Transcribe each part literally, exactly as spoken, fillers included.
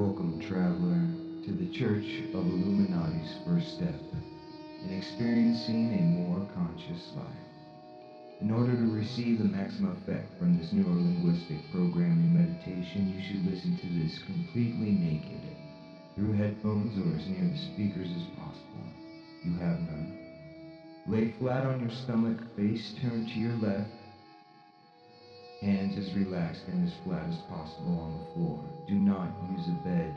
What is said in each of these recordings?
Welcome, traveler, to the Church of Illuminati's first step in experiencing a more conscious life. In order to receive the maximum effect from this neurolinguistic programming meditation, you should listen to this completely naked, through headphones or as near the speakers as possible. You have none. Lay flat on your stomach, face turned to your left, hands as relaxed and as flat as possible on the floor. Do not use a bed.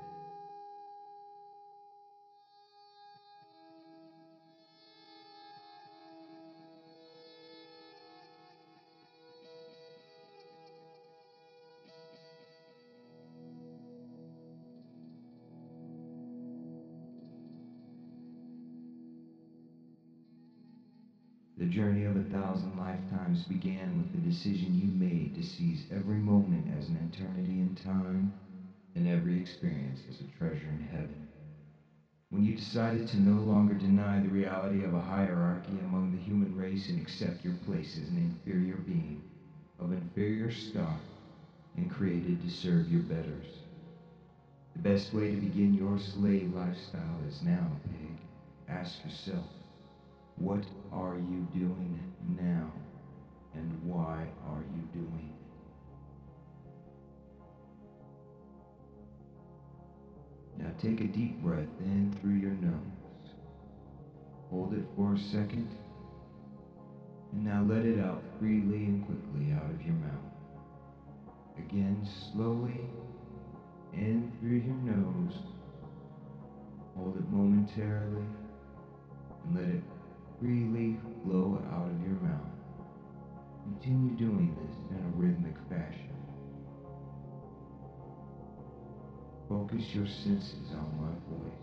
The journey of a thousand lifetimes began with the decision you made to seize every moment as an eternity in time and every experience as a treasure in heaven. When you decided to no longer deny the reality of a hierarchy among the human race and accept your place as an inferior being, of inferior stock, and created to serve your betters. The best way to begin your slave lifestyle is now, pig. Ask yourself, what are you doing now, and why are you doing it? Now take a deep breath in through your nose. Hold it for a second, and now let it out freely and quickly out of your mouth. Again, slowly in through your nose. Hold it momentarily, and let it freely flow out of your mouth. Continue doing this in a rhythmic fashion. Focus your senses on my voice.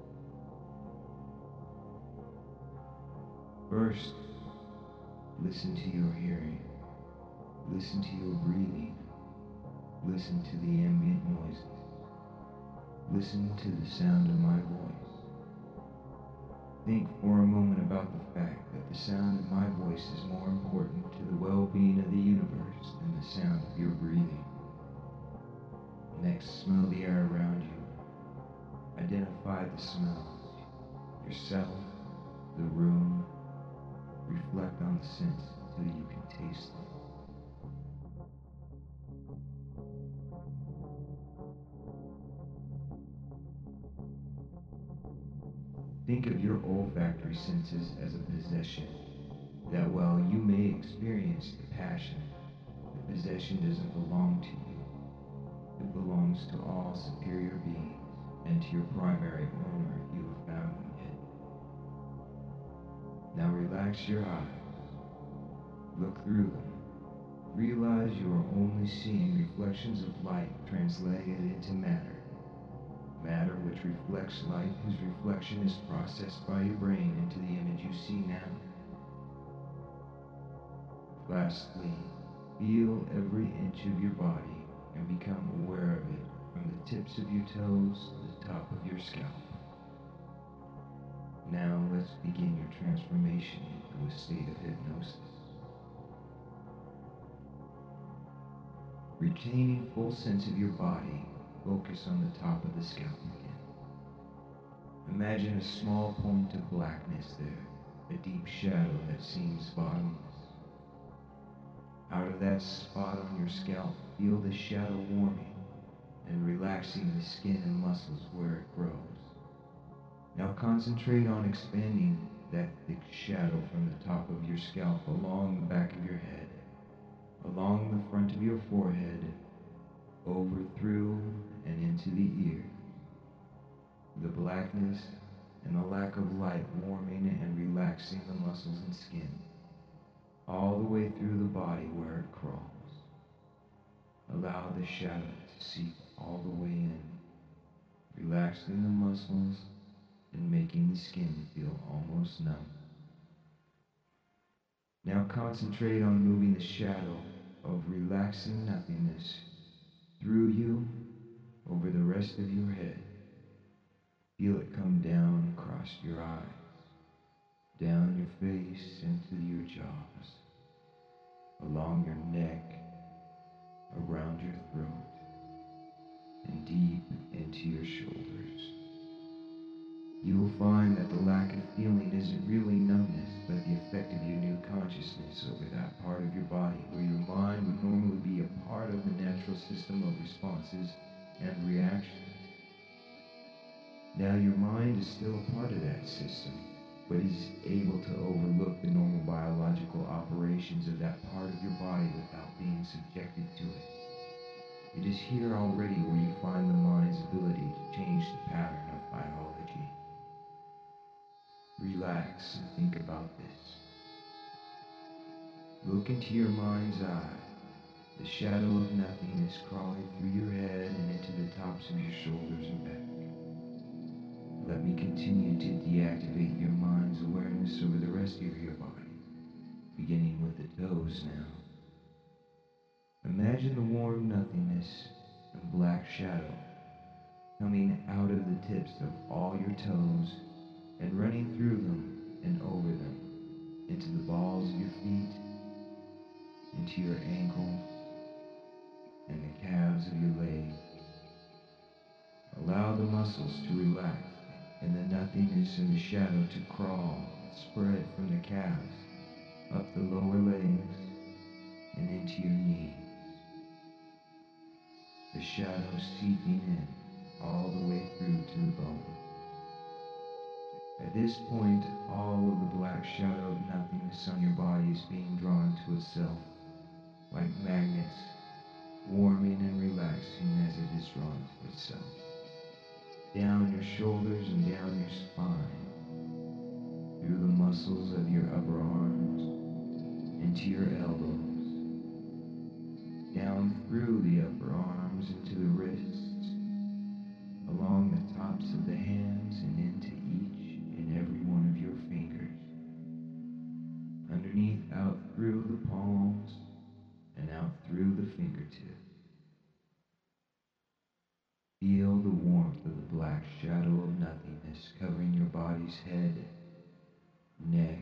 First, listen to your hearing. Listen to your breathing. Listen to the ambient noises. Listen to the sound of my voice. Think for a moment about the fact that the sound of my voice is more important to the well-being of the universe than the sound of your breathing. Next, smell the air around you. Identify the smells. Yourself, the room. Reflect on the scents until you can taste them. Think of your olfactory senses as a possession, that while you may experience the passion, the possession doesn't belong to you. It belongs to all superior beings and to your primary owner if you have found him yet. Now relax your eyes. Look through them. Realize you are only seeing reflections of light translated into matter. Matter which reflects light, whose reflection is processed by your brain into the image you see now. Lastly, feel every inch of your body and become aware of it from the tips of your toes to the top of your scalp. Now let's begin your transformation into a state of hypnosis. Retaining full sense of your body, focus on the top of the scalp again. Imagine a small point of blackness there, a deep shadow that seems bottomless. Out of that spot on your scalp, feel the shadow warming and relaxing the skin and muscles where it grows. Now concentrate on expanding that thick shadow from the top of your scalp along the back of your head, along the front of your forehead, over, through, and into the ears. The blackness and the lack of light warming and relaxing the muscles and skin, all the way through the body where it crawls. Allow the shadow to seep all the way in, relaxing the muscles and making the skin feel almost numb. Now concentrate on moving the shadow of relaxing nothingness through you, over the rest of your head. Feel it come down across your eyes, down your face into your jaws, along your neck, around your throat, and deep into your shoulders. You will find that the lack of feeling isn't really numbness, but the effect of your new consciousness over that part of your body where your mind would normally be a part of the natural system of responses and reactions. Now your mind is still a part of that system, but is able to overlook the normal biological operations of that part of your body without being subjected to it. It is here already where you find the mind's ability to change the pattern of biology. Relax and think about this. Look into your mind's eye. The shadow of nothing is crawling through your head and into the tops of your shoulders and back. Let me continue to deactivate your mind's awareness over the rest of your body, beginning with the toes now. Imagine the warm nothingness and black shadow coming out of the tips of all your toes and running through them and over them, into the balls of your feet, into your ankles, and the calves of your legs. Allow the muscles to relax and the nothingness and the shadow to crawl and spread from the calves, up the lower legs, and into your knees. The shadow seeping in all the way through to the bone. At this point, all of the black shadow of nothingness on your body is being drawn to itself, like magnets, warming and relaxing as it is drawn to itself. Down your shoulders and down your spine, through the muscles of your upper arms, into your elbows, down through the upper arms into the wrists, along the tops of the hands and into each and every one of your fingers, underneath, out through the palms, and out through the fingertips. Feel the warmth of the black shadow of nothingness covering your body's head, neck,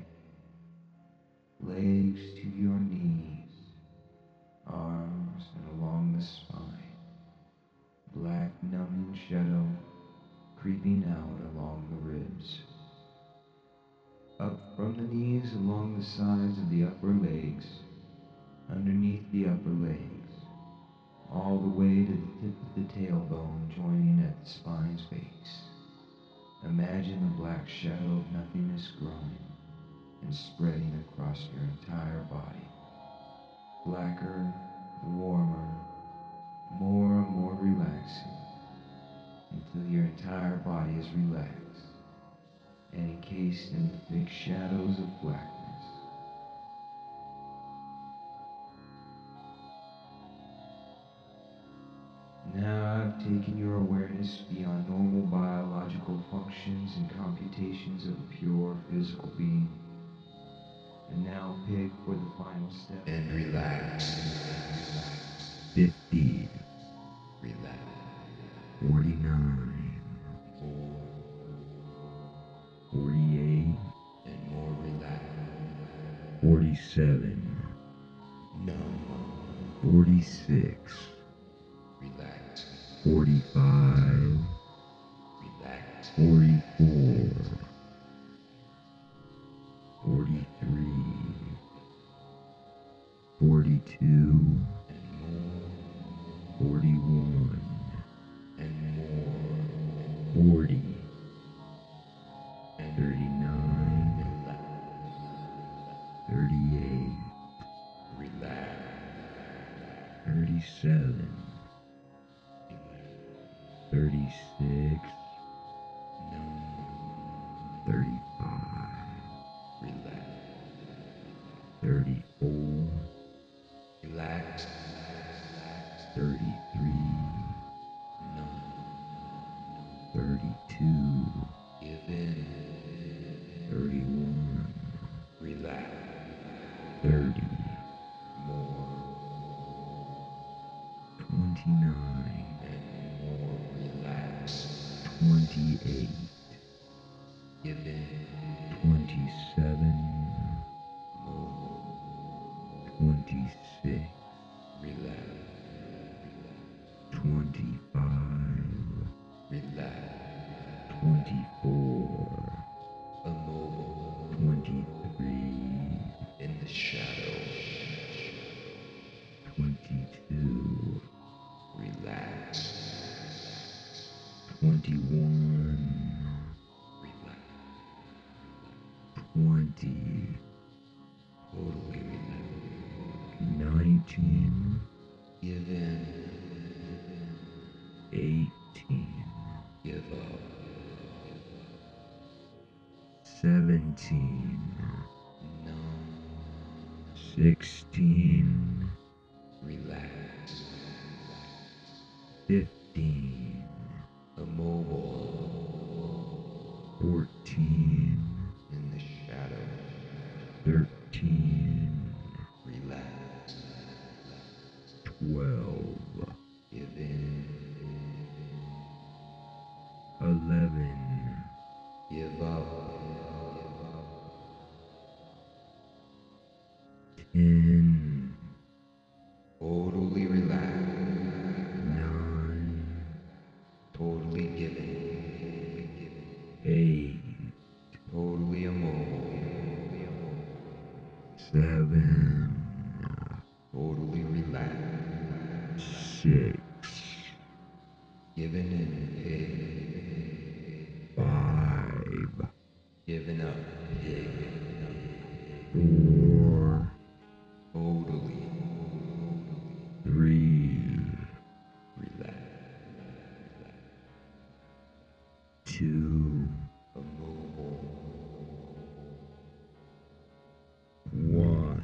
legs to your knees, arms, and along the spine. Black numbing shadow creeping out along the ribs. Up from the knees along the sides of the upper legs, underneath the upper legs, all the way to the tip of the tailbone joining at the spine's base. Imagine the black shadow of nothingness growing and spreading across your entire body. Blacker, warmer, more and more relaxing, until your entire body is relaxed and encased in the thick shadows of blackness. Now I've taken your awareness beyond normal biological functions and computations of a pure physical being, and now pick for the final step and relax. Fifty. Relax. Forty-nine. Four. Forty-eight. And more relax. Forty-seven. No. Forty-six. Relax. Forty-five. Relax. Forty-four. Forty-three. Forty-two. And more. Forty-one. And more. Forty. And thirty-nine. Relax. Thirty-eight. Relax. Thirty-seven. Thirty-six. No. Thirty-five. Relax. Thirty-four. Relax. Thirty-three. No. Thirty-two. Give in. Thirty-one. Relax. Thirty. More. Twenty-nine. And more. Relax. Twenty-eight. Give in. Twenty-seven. More. Twenty-six. Relax. Twenty-five. twenty-four, immobile, twenty-three, in the shadow, twenty-two, relax, twenty-one, relax, twenty, totally relax, nineteen, give in, eighteen, give up, seventeen, numb, sixteen, relax, fifteen, immobile, fourteen, in the shadow, thirteen, relax, twelve, give in, eleven, give up, ten, totally relaxed, nine, totally given, eight, totally immobile, seven, totally relaxed, six, given in, pig, five, given up, pig, four, totally, three, relax, two, immobile, one.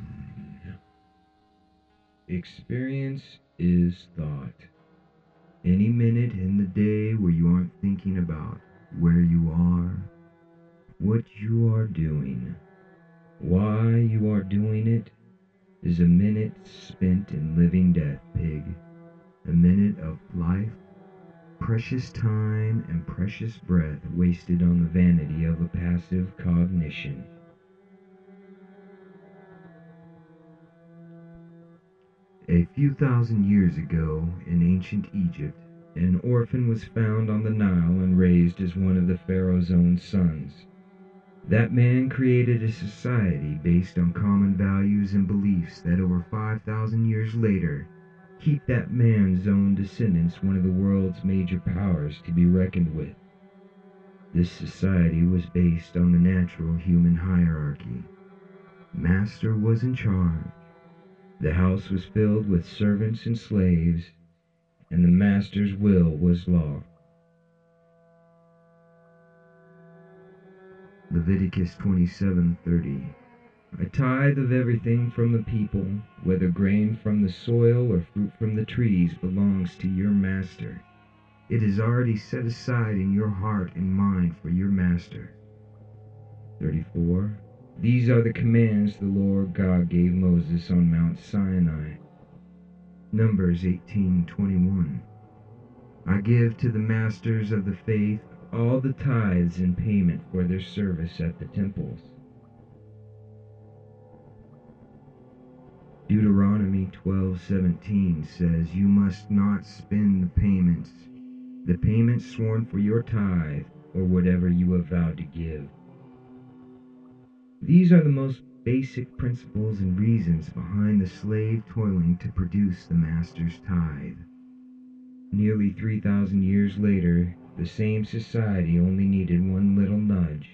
Experience is thought. Any minute in the day where you aren't thinking about where you are, what you are doing, why you are doing it, is a minute spent in living death, pig. A minute of life, precious time, and precious breath wasted on the vanity of a passive cognition. A few thousand years ago, in ancient Egypt, an orphan was found on the Nile and raised as one of the pharaoh's own sons. That man created a society based on common values and beliefs that over five thousand years later keep that man's own descendants one of the world's major powers to be reckoned with. This society was based on the natural human hierarchy. Master was in charge. The house was filled with servants and slaves, and the master's will was law. Leviticus twenty-seven thirty. A tithe of everything from the people, whether grain from the soil or fruit from the trees, belongs to your master. It is already set aside in your heart and mind for your master. thirty-four. These are the commands the Lord God gave Moses on Mount Sinai. Numbers eighteen twenty-one. I give to the masters of the faith all the tithes in payment for their service at the temples. Deuteronomy twelve seventeen says, you must not spend the payments, the payments sworn for your tithe, or whatever you have vowed to give. These are the most basic principles and reasons behind the slave toiling to produce the master's tithe. Nearly three thousand years later, the same society only needed one little nudge.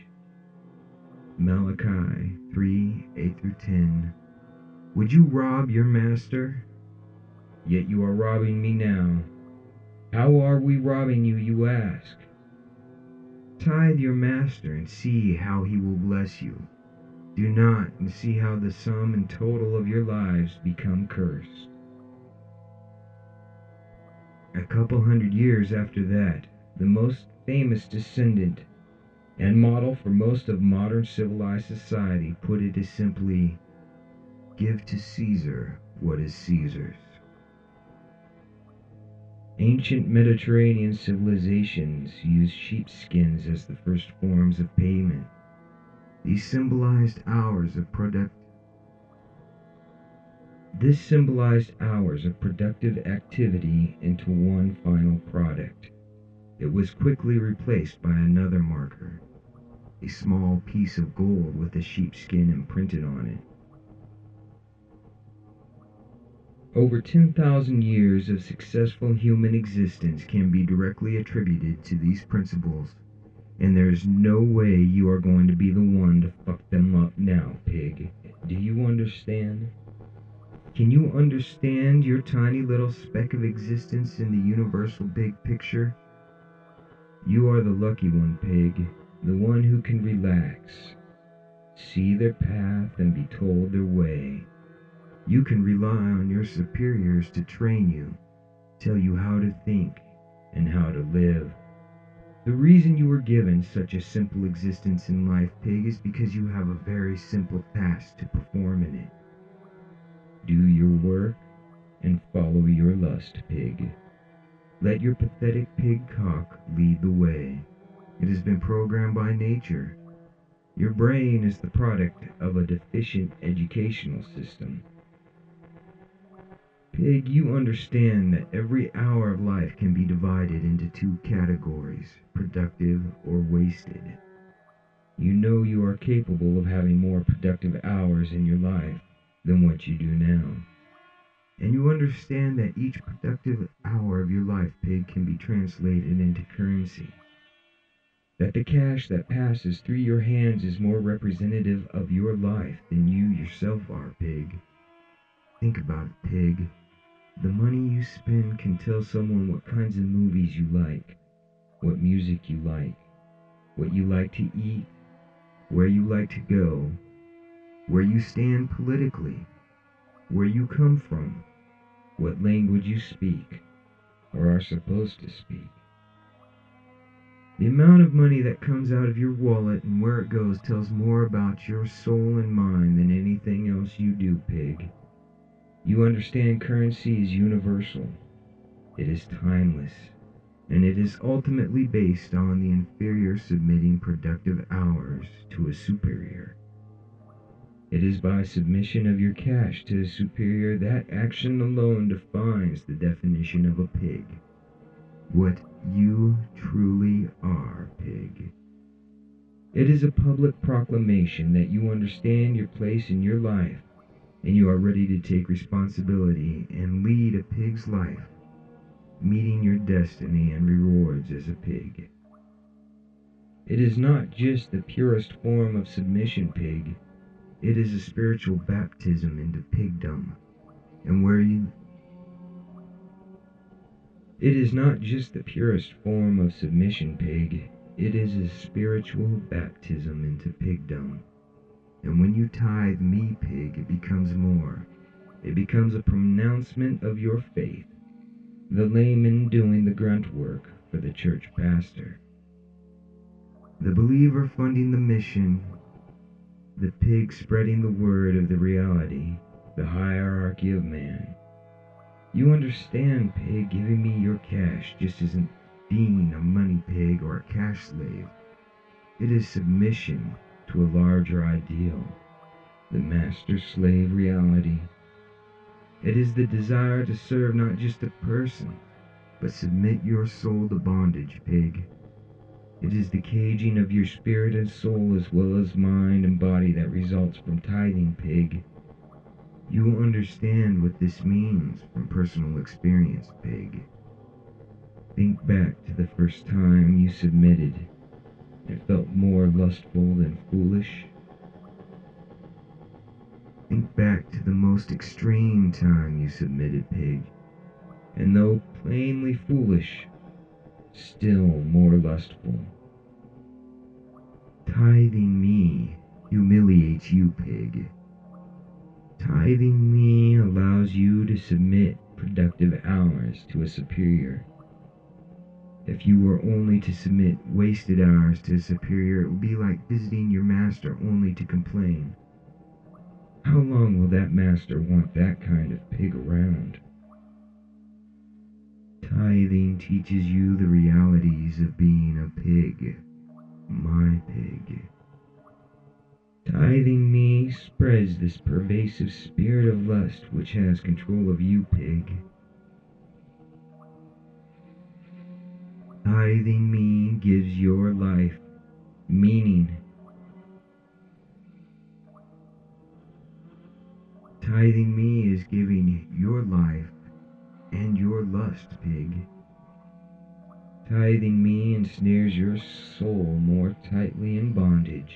Malachi three eight through ten. Would you rob your master? Yet you are robbing me now. How are we robbing you, you ask? Tithe your master and see how he will bless you. Do not, and see how the sum and total of your lives become cursed. A couple hundred years after that, the most famous descendant and model for most of modern civilized society put it as simply, give to Caesar what is Caesar's. Ancient Mediterranean civilizations used sheepskins as the first forms of payment. These symbolized hours of product. This symbolized hours of productive activity into one final product. It was quickly replaced by another marker, a small piece of gold with a sheepskin imprinted on it. Over ten thousand years of successful human existence can be directly attributed to these principles, and there's no way you are going to be the one to fuck them up now, pig. Do you understand? Can you understand your tiny little speck of existence in the universal big picture? You are the lucky one, pig, the one who can relax, see their path and be told their way. You can rely on your superiors to train you, tell you how to think and how to live. The reason you were given such a simple existence in life, pig, is because you have a very simple task to perform in it. Do your work and follow your lust, pig. Let your pathetic pig cock lead the way. It has been programmed by nature. Your brain is the product of a deficient educational system. Pig, you understand that every hour of life can be divided into two categories, productive or wasted. You know you are capable of having more productive hours in your life than what you do now. And you understand that each productive hour of your life, pig, can be translated into currency. That the cash that passes through your hands is more representative of your life than you yourself are, pig. Think about it, pig. The money you spend can tell someone what kinds of movies you like, what music you like, what you like to eat, where you like to go, where you stand politically, where you come from, what language you speak, or are supposed to speak. The amount of money that comes out of your wallet and where it goes tells more about your soul and mind than anything else you do, pig. You understand currency is universal, it is timeless, and it is ultimately based on the inferior submitting productive hours to a superior. It is by submission of your cash to a superior that action alone defines the definition of a pig. What you truly are, pig. It is a public proclamation that you understand your place in your life, and you are ready to take responsibility and lead a pig's life, meeting your destiny and rewards as a pig. It is not just the purest form of submission, pig. It is a spiritual baptism into pigdom, and where you... It is not just the purest form of submission, pig. It is a spiritual baptism into pigdom. And when you tithe me, pig, it becomes more. It becomes a pronouncement of your faith, the layman doing the grunt work for the church pastor, the believer funding the mission, the pig spreading the word of the reality, the hierarchy of man. You understand, pig, giving me your cash just isn't being a money pig or a cash slave. It is submission to a larger ideal, the master-slave reality. It is the desire to serve not just a person, but submit your soul to bondage, pig. It is the caging of your spirit and soul as well as mind and body that results from tithing, pig. You will understand what this means from personal experience, pig. Think back to the first time you submitted and felt more lustful than foolish. Think back to the most extreme time you submitted, pig, and though plainly foolish, still more lustful. Tithing me humiliates you, pig. Tithing me allows you to submit productive hours to a superior. If you were only to submit wasted hours to a superior, it would be like visiting your master only to complain. How long will that master want that kind of pig around? Tithing teaches you the realities of being a pig, my pig. Tithing me spreads this pervasive spirit of lust which has control of you, pig. Tithing me gives your life meaning. Tithing me is giving your life and your lust, pig. Tithing me ensnares your soul more tightly in bondage.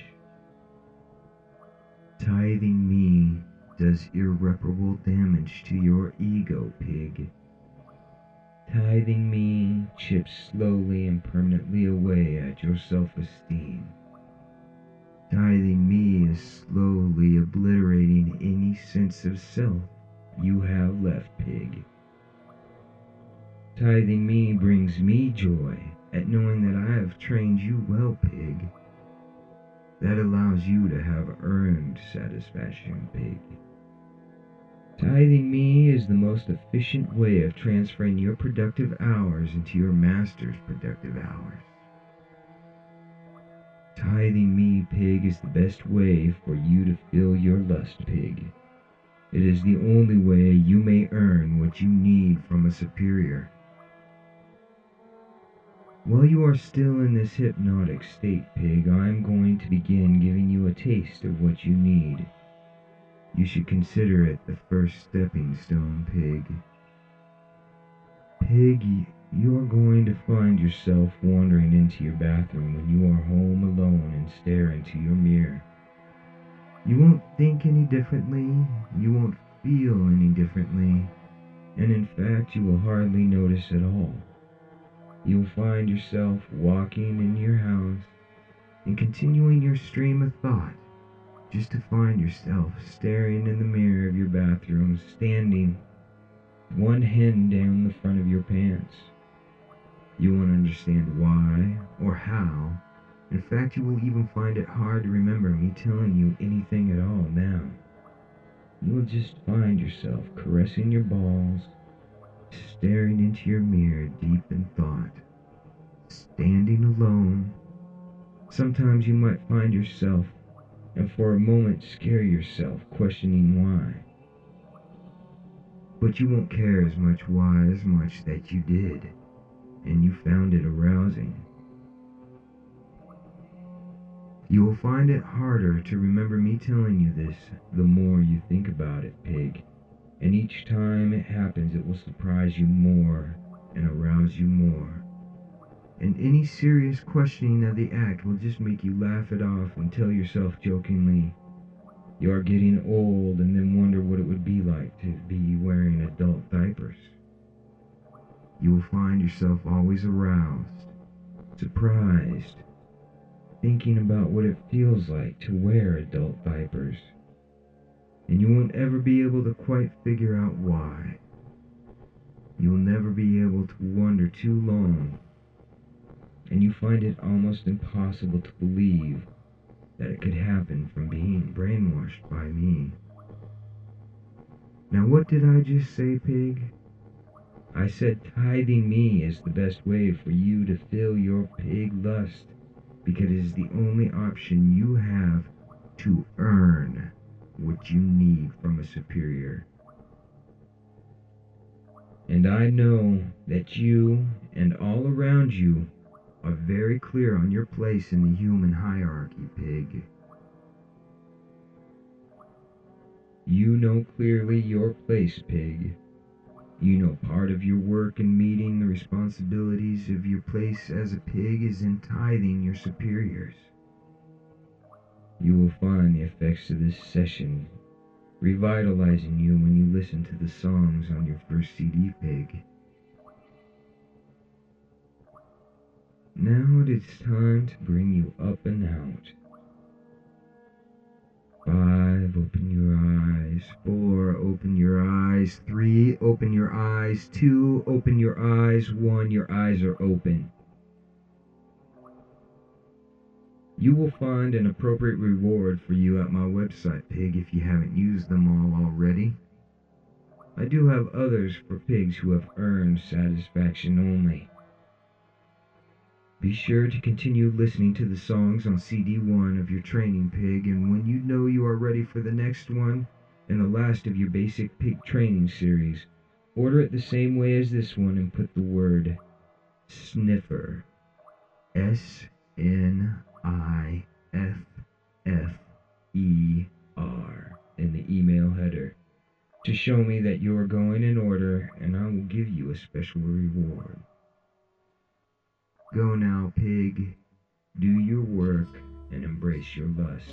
Tithing me does irreparable damage to your ego, pig. Tithing me chips slowly and permanently away at your self-esteem. Tithing me is slowly obliterating any sense of self you have left, pig. Tithing me brings me joy at knowing that I have trained you well, pig. That allows you to have earned satisfaction, pig. Tithing me is the most efficient way of transferring your productive hours into your master's productive hours. Tithing me, pig, is the best way for you to fill your lust, pig. It is the only way you may earn what you need from a superior. While you are still in this hypnotic state, pig, I am going to begin giving you a taste of what you need. You should consider it the first stepping stone, pig. Pig, you are going to find yourself wandering into your bathroom when you are home alone and stare into your mirror. You won't think any differently, you won't feel any differently, and in fact you will hardly notice at all. You'll find yourself walking in your house and continuing your stream of thought, just to find yourself staring in the mirror of your bathroom, standing one hand down the front of your pants. You won't understand why or how. In fact, you will even find it hard to remember me telling you anything at all now. You will just find yourself caressing your balls, staring into your mirror deep in thought, standing alone. Sometimes you might find yourself and for a moment scare yourself, questioning why. But you won't care as much why as much that you did, and you found it arousing. You will find it harder to remember me telling you this the more you think about it, pig. And each time it happens, it will surprise you more and arouse you more. And any serious questioning of the act will just make you laugh it off and tell yourself jokingly, you are getting old, and then wonder what it would be like to be wearing adult diapers. You will find yourself always aroused, surprised, thinking about what it feels like to wear adult diapers. And you won't ever be able to quite figure out why. You'll never be able to wonder too long, and you find it almost impossible to believe that it could happen from being brainwashed by me. Now what did I just say, pig? I said tithing me is the best way for you to fill your pig lust, because it is the only option you have to earn what you need from a superior. And I know that you and all around you are very clear on your place in the human hierarchy, pig. You know clearly your place, pig. You know part of your work in meeting the responsibilities of your place as a pig is in tithing your superiors. You will find the effects of this session revitalizing you when you listen to the songs on your first C D, pig. Now it is time to bring you up and out. Five, open your eyes. Four, open your eyes. Three, open your eyes. Two, open your eyes. One, your eyes are open. You will find an appropriate reward for you at my website, pig, if you haven't used them all already. I do have others for pigs who have earned satisfaction only. Be sure to continue listening to the songs on C D one of your training, pig, and when you know you are ready for the next one and the last of your basic pig training series, order it the same way as this one and put the word Sniffer. S N I F F E R in the email header to show me that you are going in order, and I will give you a special reward. Go now, pig. Do your work and embrace your lust.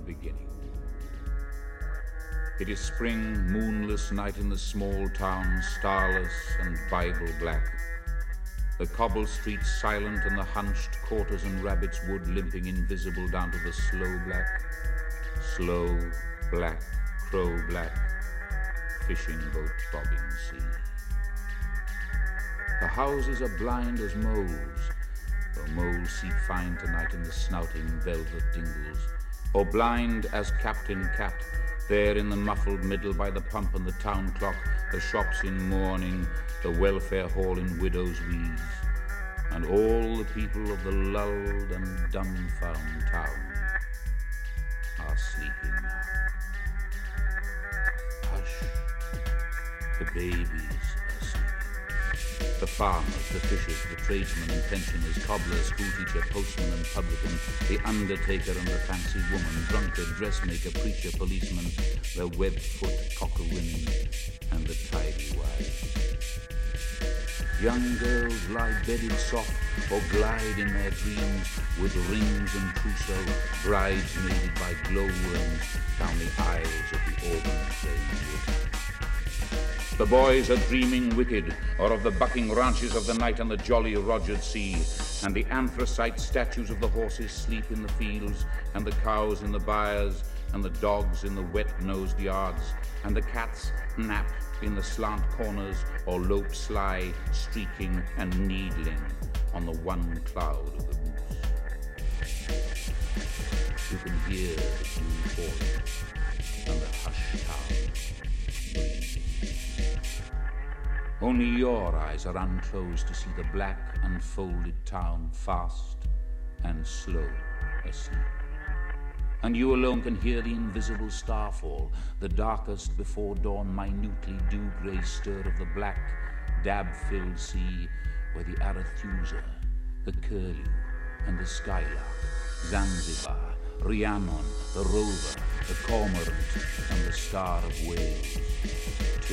beginning. It is spring, moonless night in the small town, starless and Bible black. The cobble streets silent and the hunched quarters and rabbit's wood limping invisible down to the slow black, slow black, crow black, fishing boat bobbing sea. The houses are blind as moles, though moles see fine tonight in the snouting velvet dingles, or blind as Captain Cat, there in the muffled middle by the pump and the town clock, the shops in mourning, the welfare hall in widow's weeds, and all the people of the lulled and dumbfound town are sleeping now. Hush, the babies are sleeping. The farmers, the fishers, the tradesmen and pensioners, cobbler, schoolteacher, postman and publican, the undertaker and the fancy woman, drunkard, dressmaker, preacher, policeman, the web-foot cockle women, and the tidy wives. Young girls lie bedded soft or glide in their dreams with rings and trousseau, bridesmaided by glowworms down the aisles of the auburn-playing wood. The boys are dreaming wicked, or of the bucking ranches of the night on the jolly Rogered Sea, and the anthracite statues of the horses sleep in the fields, and the cows in the byres, and the dogs in the wet-nosed yards, and the cats nap in the slant corners or lope sly, streaking and needling on the one cloud of the roofs. You can hear the dew falling and the hushed town breathing. Only your eyes are unclosed to see the black unfolded town fast and slow asleep. And you alone can hear the invisible starfall, the darkest before dawn minutely dew-grey stir of the black, dab-filled sea where the Arethusa, the curlew, and the skylark, Zanzibar, Rhiannon, the rover, the cormorant, and the star of Wales, too.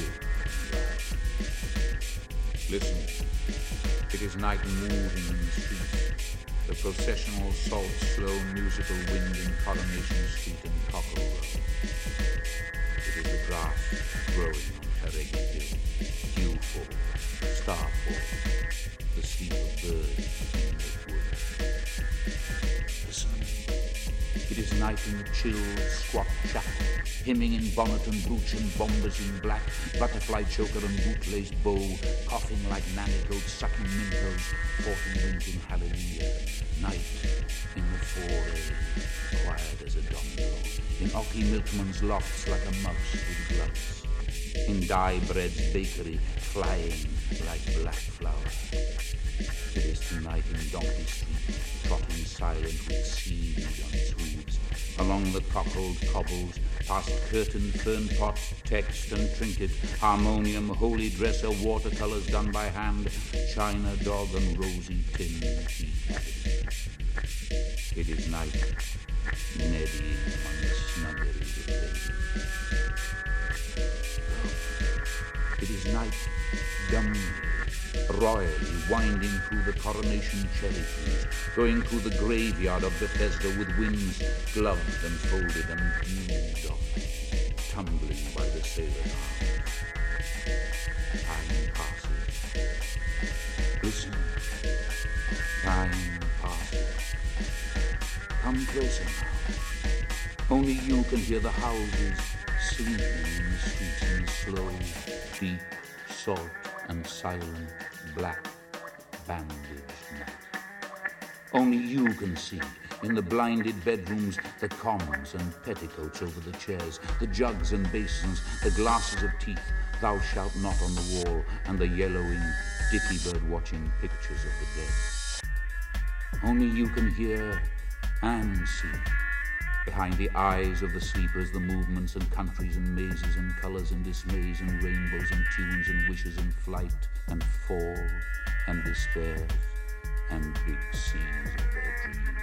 Listen, it is night moving in the streets. The processional, salt, slow, musical wind in Coronation Street and Cockle Road. It is the grass growing on Carrega Hill, dewfall, starfall, the sleep of birds in Lakewood. Listen, it is night in the chill, squat chapel, hymning in bonnet and brooch and bombers in black, butterfly choker and boot-laced bow, coughing like nanny goats, sucking mintos, forty winking hallelujah. Night in the foray, quiet as a domino, in Ocky Milkman's lofts like a mouse with gloves, in Dye Bread's bakery, flying like black flour. It is tonight in Donkey Street, trotting silent with seaweed on its hooves, along the cockled cobbles, past curtain, fern pot, text and trinket, harmonium, holy dresser, watercolors done by hand, china dog and rosy tin tea cabinet. It is night, neddying among the snuggeries of babies. It is night, dumbly, royally winding through the Coronation cherry trees, going through the graveyard of Bethesda with wings gloved and folded and viewed off, tumbling by the sailor's arms. Time passes. Listen. Time passes. Come closer now. Only you can hear the houses sleeping in the streets in the slow, deep, salt and silent black bandaged night. Only you can see in the blinded bedrooms the commons and petticoats over the chairs, the jugs and basins, the glasses of teeth, thou shalt not on the wall, and the yellowing, dicky-bird watching pictures of the dead. Only you can hear and see, behind the eyes of the sleepers, the movements and countries and mazes and colors and dismays and rainbows and tunes and wishes and flight and fall and despair and big scenes of their dreams.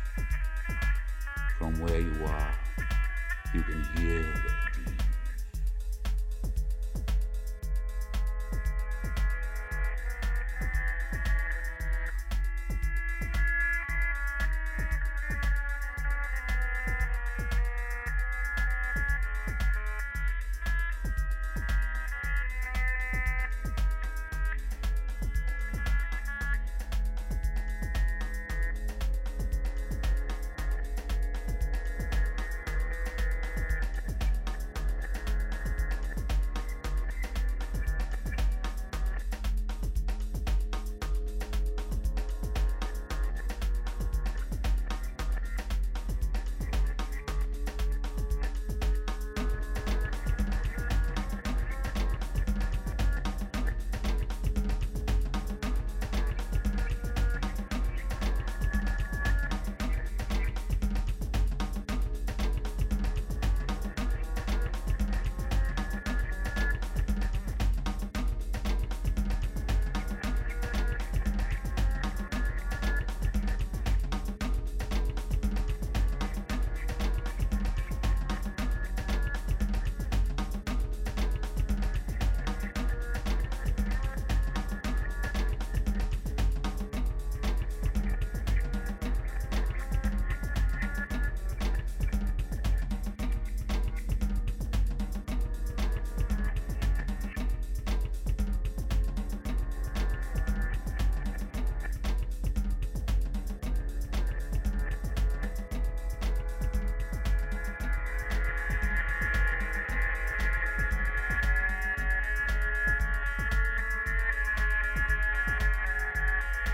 From where you are, you can hear their dreams.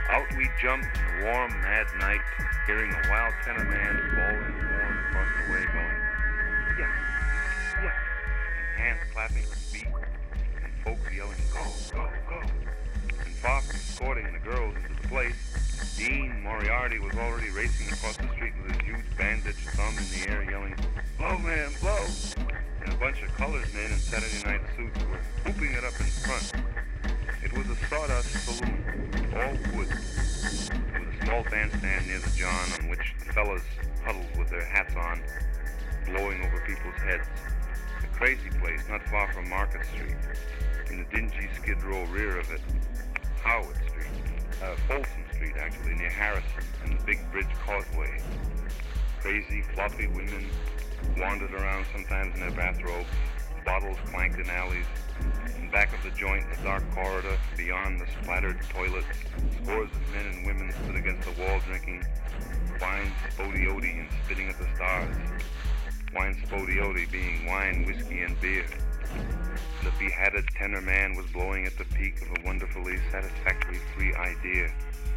Out we jumped in the warm, mad night, hearing a wild tenor man bawling horn across the way going, yeah, yeah, and hands clapping for speed, and folks yelling, go, go, go. And far from escorting the girls into the place, Dean Moriarty was already racing across the street with his huge bandaged thumb in the air yelling, blow, man, blow. And a bunch of colored men in Saturday night suits were whooping it up in front. It was a sawdust saloon, all wood, with a small bandstand near the john on which the fellas huddled with their hats on, blowing over people's heads. A crazy place not far from Market Street. In the dingy Skid Row rear of it, Howard Street, uh, Folsom Street actually, near Harrison and the Big Bridge Causeway. Crazy, floppy women wandered around sometimes in their bathrobes, bottles clanked in alleys. In back of the joint, the dark corridor, beyond the splattered toilets, scores of men and women stood against the wall drinking wine spodioti and spitting at the stars. Wine spodioti being wine, whiskey, and beer. The behatted tenor man was blowing at the peak of a wonderfully satisfactory free idea.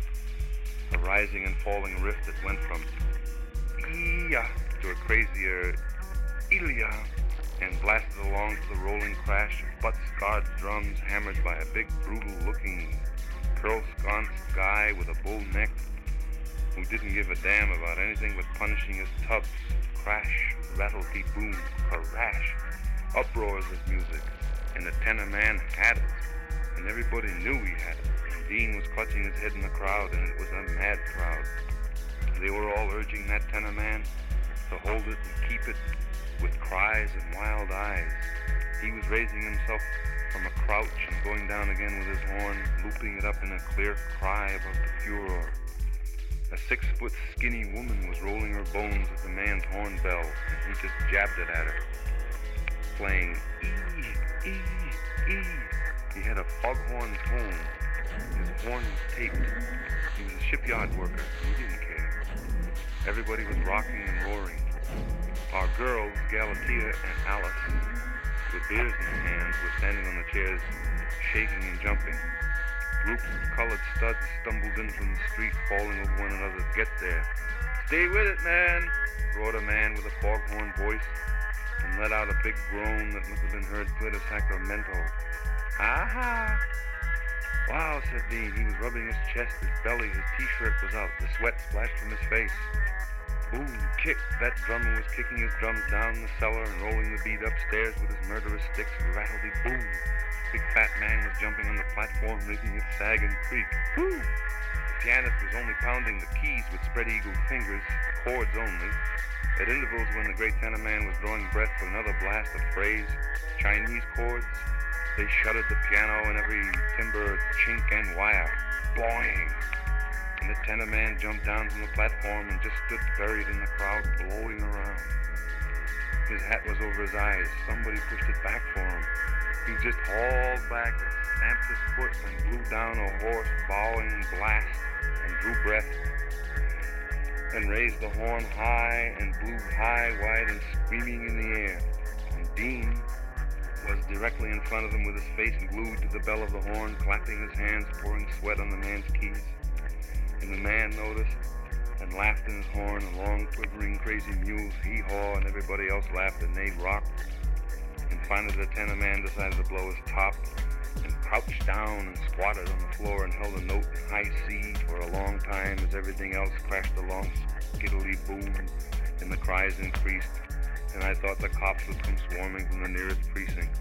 A rising and falling riff that went from ee-ya to a crazier Ilya, and blasted along to the rolling crash of butt-scarred drums hammered by a big, brutal-looking, pearl-sconced guy with a bull neck who didn't give a damn about anything but punishing his tubs. Crash, rattle-de-boom, crash, uproars of music, and the tenor man had it, and everybody knew he had it, and Dean was clutching his head in the crowd, and it was a mad crowd. They were all urging that tenor man to hold it and keep it, with cries and wild eyes. He was raising himself from a crouch and going down again with his horn, looping it up in a clear cry above the furor. A six-foot skinny woman was rolling her bones at the man's horn bell, and he just jabbed it at her, playing ee, ee, ee. He had a foghorn tone. His horn was taped. He was a shipyard worker, and he didn't care. Everybody was rocking and roaring. Our girls, Galatea and Alice, with beers in their hands, were standing on the chairs, shaking and jumping. Groups of colored studs stumbled in from the street, falling over one another. Get there. Stay with it, man, roared a man with a foghorn voice, and let out a big groan that must have been heard clear to Sacramento. Aha! Wow, said Dean. He was rubbing his chest, his belly, his t-shirt was out. The sweat splashed from his face. Boom, kick. That drummer was kicking his drums down the cellar and rolling the beat upstairs with his murderous sticks. Rattledy-boom. Big fat man was jumping on the platform, making it sag and creak. Woo! The pianist was only pounding the keys with spread-eagled fingers, chords only. At intervals when the great tenor man was drawing breath for another blast of phrase, Chinese chords, they shuttered the piano and every timber, chink, and wire. Boing! And the tenor man jumped down from the platform and just stood buried in the crowd, blowing around. His hat was over his eyes. Somebody pushed it back for him. He just hauled back and stamped his foot and blew down a hoarse, bowing blast and drew breath and raised the horn high and blew high, wide, and screaming in the air. And Dean was directly in front of him with his face glued to the bell of the horn, clapping his hands, pouring sweat on the man's keys. And the man noticed and laughed in his horn, a long, quivering, crazy mule's hee-haw, and everybody else laughed and they rocked. And finally the tenor man decided to blow his top and crouched down and squatted on the floor and held a note in high C for a long time as everything else crashed along skiddly boom and the cries increased, and I thought the cops would come swarming from the nearest precinct.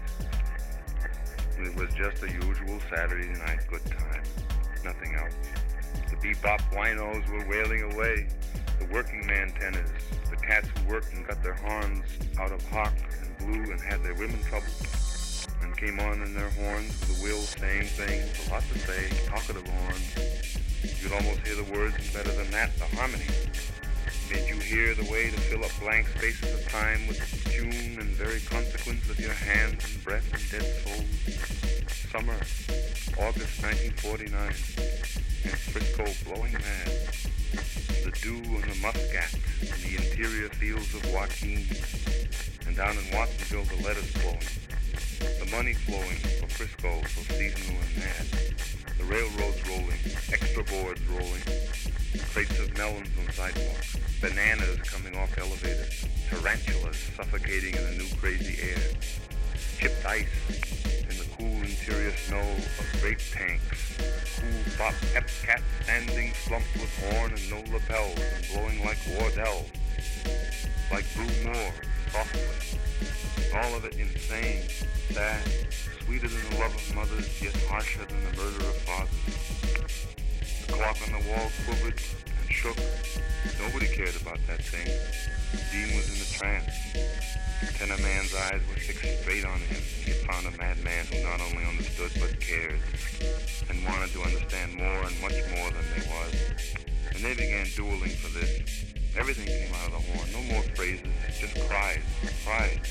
It was just a usual Saturday night good time, nothing else. The bebop winos were wailing away, the working man tenors, the cats who worked and got their horns out of hock and blew and had their women troubled, and came on in their horns with a will saying things, a lot to say, talkative horns. You could almost hear the words better than that, the harmony. Made you hear the way to fill up blank spaces of time with the tune and very consequence of your hands and breath and dead souls. Summer, August nineteen forty-nine, and Frisco blowing mad. The dew on the muscat and the interior fields of Joaquin, and down in Watsonville the lettuce blowing. The money flowing for Frisco, so seasonal and mad. The railroads rolling, extra boards rolling, crates of melons on sidewalks, bananas coming off elevators, tarantulas suffocating in the new crazy air, chipped ice in the cool interior snow of grape tanks, cool bop pep cats standing slumped with horn and no lapels and blowing like Wardell, like Blue Moore, softly. All of it insane, sad, sweeter than the love of mothers, yet harsher than the murder of fathers. The clock on the wall quivered and shook. Nobody cared about that thing. Dean was in a trance. The tenor man's eyes were fixed straight on him. He had found a madman who not only understood but cared, and wanted to understand more and much more than they was. And they began dueling for this. Everything came out of the horn. No more phrases, just cries, cries.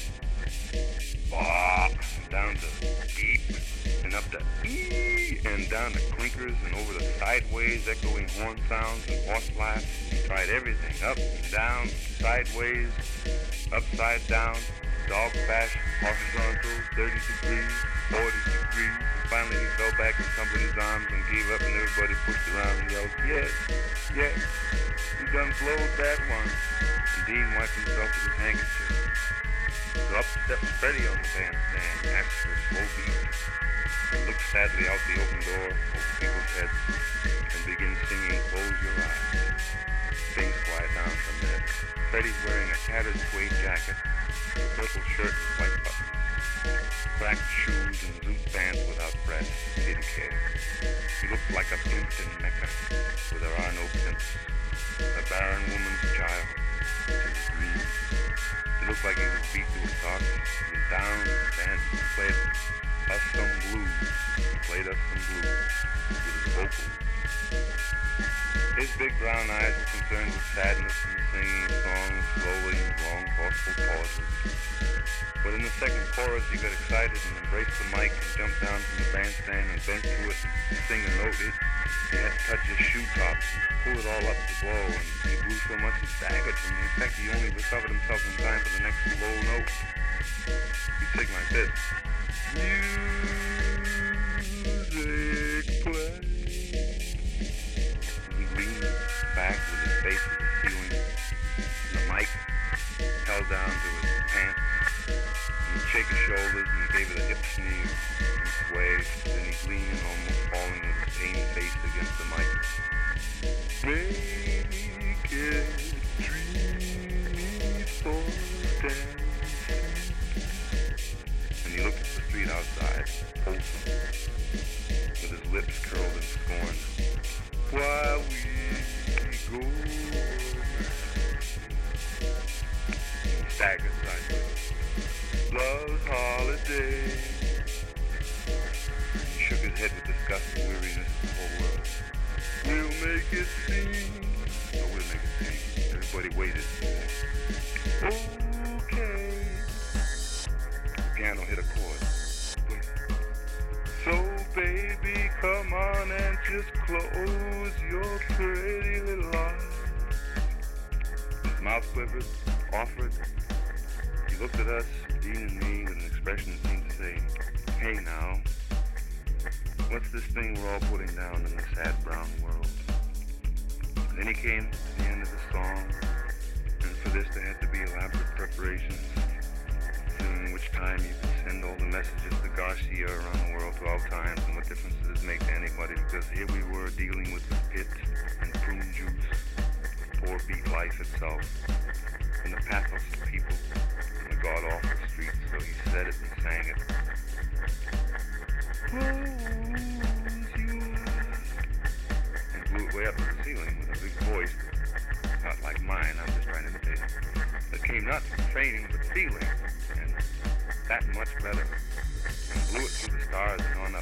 Bah, down to beep, and up to ee, and down to clinkers, and over to sideways, echoing horn sounds and horse laughs. He tried everything, up and down, sideways, upside down, dog fashion, horizontal, thirty degrees, forty degrees. And finally he fell back in somebody's arms and gave up, and everybody pushed around and yelled, yes, yes, you done blowed that one. And Dean wiped himself with his handkerchief. So up steps Freddie on the bandstand, asked for a slow beat, and looked sadly out the open door over people's heads, and begins singing Close Your Eyes. Things quiet down for a minute. Freddie's wearing a tattered suede jacket, a purple shirt with white buttons, cracked shoes and zoot pants without breasts. He didn't care. He looked like a pimp in Mecca, where there are no pimps. A barren woman's child, to his dreams. He looked like he was beat to a sock, and down and danced and played us some blues. He played us some blues with his vocals. His big brown eyes were concerned with sadness and the singing of songs slowly with long, thoughtful pauses. But in the second chorus, he got excited and embraced the mic and jumped down from the bandstand and bent to it and sing a note. It, he had to touch his shoe tops and pull it all up to blow, and he blew so much he staggered from the effect he only recovered himself in time for the next low note. He'd sing like this. Music play. He leaned back with his face to the ceiling, and the mic held down to his pants. And he'd shake his shoulders, and he gave it a hip sneer and sway. Then he'd lean in, almost falling with his pained face against the mic. Make it dreamy for dancing. And he looked at the street outside, wholesome, with his lips curled in scorn. While we go, he staggered sideways. Love's holiday. He shook his head with disgust and weariness at the whole world. We'll make it sing. No, we'll make it sing. Everybody waited. Okay. The piano hit a chord. Wait. So baby, come on and just close your pretty little eyes. His mouth quivered, offered. He looked at us, Dean and me, with an expression that seemed to say, hey now, what's this thing we're all putting down in the sad brown world? And then he came to the end of the song, and for this there had to be elaborate preparations, in which time you could send all the messages to Garcia around the world twelve times, and what difference does it make to anybody, because here we were dealing with the pit and prune juice, poor beat life itself, and the pathos of people, and the god-awful streets, so he said it and sang it. And blew it way up to the ceiling with a big voice, not like mine, I'm just trying to imitate it, that came not from training but feeling, and that much better, and blew it through the stars and on up.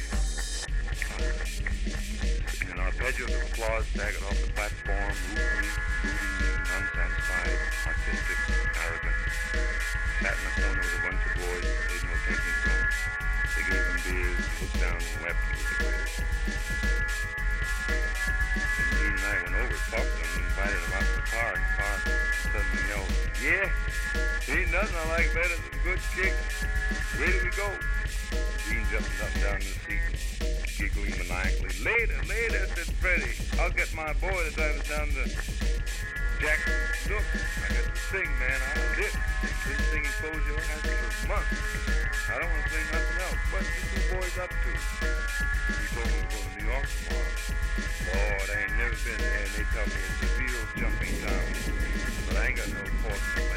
And an arpeggio of applause staggered off the platform, ruefully, broodingly, unsatisfied, artistic, arrogant. Sat in the corner with a bunch of boys who paid no attention to him. They gave him beers, he looked down and wept. He was the greatest. And Dean and I went over, talked to him, and invited him out to the car, and the car suddenly yelled, yeah, ain't ain't nothing I like better than a good kick. Ready we go. Gene jumping up and down in the seat, giggling maniacally. Later, later, said Freddie. I'll get my boy to drive us down to Jackson. Look, I got to sing, man. I did. Been singing Close Your Eyes for months. I don't want to sing nothing else. What's the two boys up to? We told them to go to New York tomorrow. Lord, I ain't never been there, and they tell me it's a real jumping town. But I ain't got no horse.